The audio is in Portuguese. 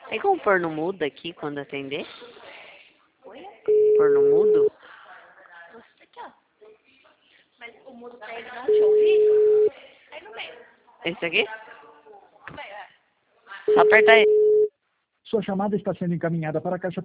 Tem como pôr no mudo aqui quando atender? Oi? Pôr no mudo? Você aqui, ó. Mas o mudo pra ele não te ouvir? Aí no meio. Esse aqui? No meio, é. Só apertar ele. Sua chamada está sendo encaminhada para a caixa